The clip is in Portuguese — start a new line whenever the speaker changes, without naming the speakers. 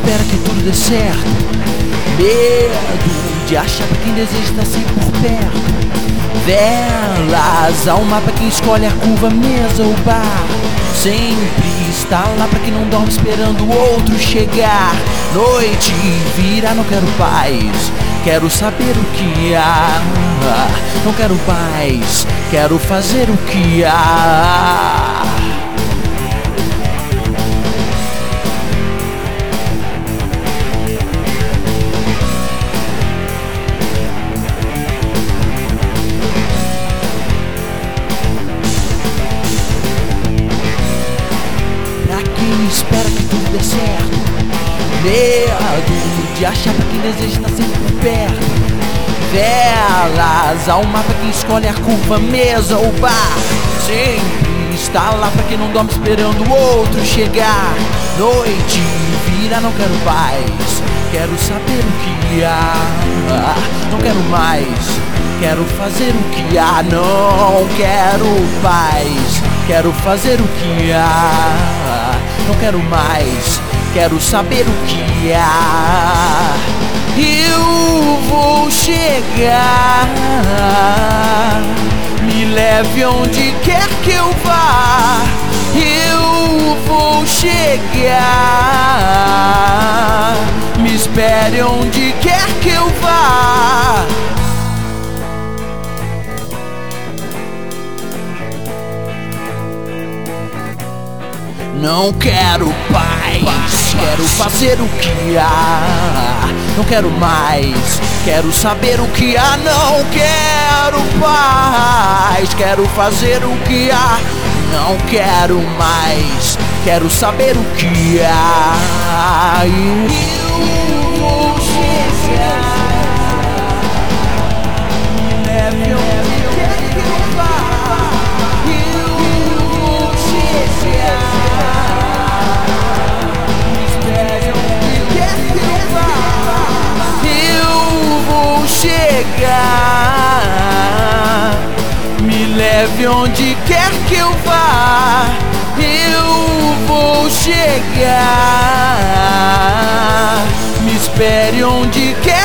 espera que tudo dê certo. Medo de achar pra quem deseja estar sempre por perto. Velas, alma pra quem escolhe a curva, mesa ou bar. Sempre está lá pra quem não dorme esperando o outro chegar. Noite vira, não quero paz, quero saber o que há. Não quero paz, quero fazer o que há. Espera que tudo dê certo. Medo de achar pra quem deseja estar sempre por perto. Velas, alma pra quem escolhe a curva, mesa ou bar. Sempre está lá pra quem não dorme esperando o outro chegar. Noite vira, não quero paz, quero saber o que há. Não quero mais, quero fazer o que há. Não quero paz, quero fazer o que há. Não quero mais, quero saber o que há. Eu vou chegar, me leve onde quer que eu vá. Eu vou chegar, me espere onde quer que eu vá. Não quero paz, quero fazer o que há. Não quero mais, quero saber o que há. Não quero paz, quero fazer o que há. Não quero mais, quero saber o que há. Eu vou chegar, me leve onde quer que eu vá. Eu vou chegar, me leve onde quer que eu vá. Eu vou chegar, me espere onde quer